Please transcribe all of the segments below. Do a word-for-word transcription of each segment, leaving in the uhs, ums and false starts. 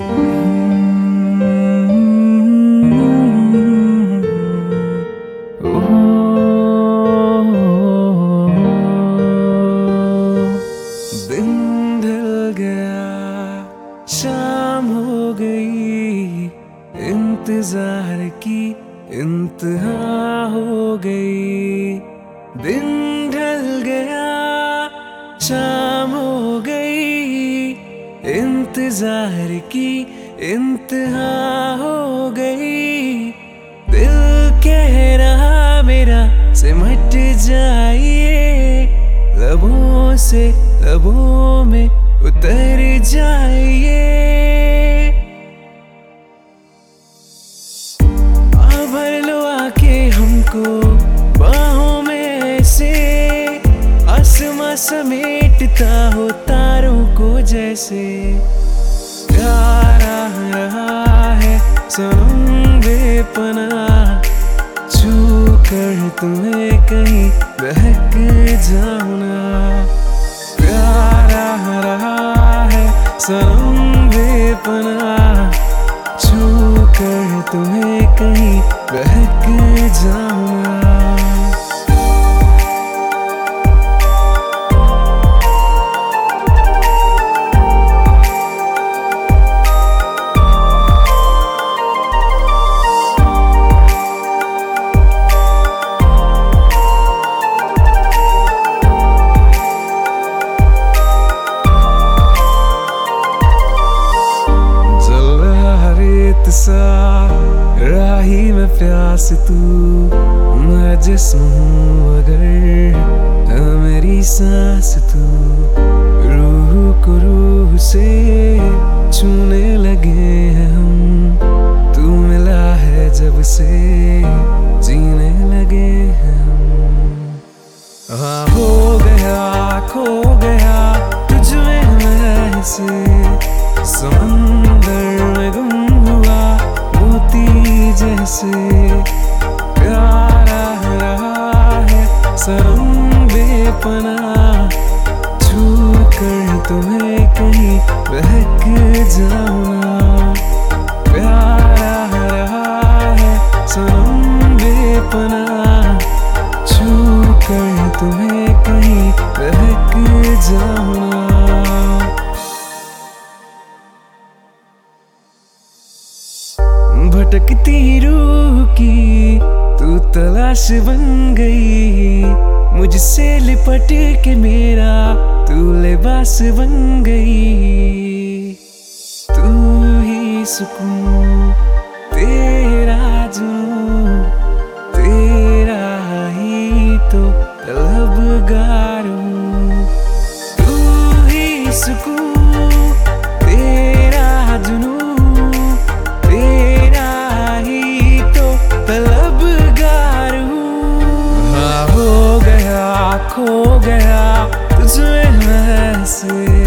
दिन ढल गया, शाम हो गई, इंतजार की इंतहा हो गई। दिन ढल गया, शाम हो गई, इंतजार की इंतहा हो गई। दिल कह रहा मेरा सिमट जाइए, लबों से लबों में उतर जाइए। आ भर लो आके हमको बाहों में से, आसमां समेटता हो तारों को जैसे। प्यार आ रहा है सनम बेपनाह, छू कर तुम्हें कहीं बहक जाऊं ना। प्यार आ रहा है सनम बेपनाह, छू कर तुम्हें कहीं बहक जाऊं ना। सा राही में प्यास तू, मैं जिस्म हूँ अगर है मेरी सांस तू। रूह को रूह से छूने लगे हैं हम, तू मिला है जब से जीने लगे हैं हम। हाँ हो गया खो गया तुझ में मैं ऐसे, समंदर में गुम जैसे। प्यार आ रहा है सनम बेपनाह, छू कर तुम्हें कहीं बहक जाऊं ना। प्यार आ रहा है सनम बेपनाह, छू कर तुम्हें कहीं बहक जाऊं ना। भटकती रूह की तू तलाश बन गई, मुझसे लिपट के मेरा तू लिबास बन गई। तू ही सुकून तेरा जुनून, तेरा ही तो तलबगार हूँ। तू ही सुकून तेरा जुनून, खो गया तुझमें मैं ऐसे,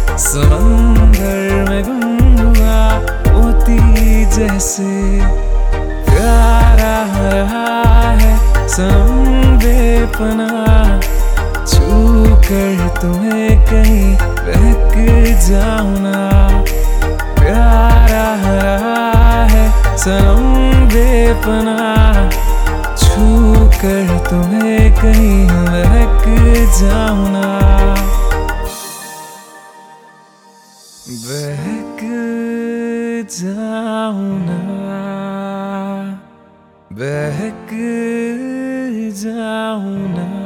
समंदर में गुम हुआ मोती जैसे। प्यार आ रहा है सनम बेपनाह, छू कर तुम्हें कहीं बहक जाऊं ना। प्यार आ रहा है सनम बेपनाह, छू कर तुम्हें कहीं बहक जाऊं ना। बहक जाऊं ना, बहक जाऊं ना।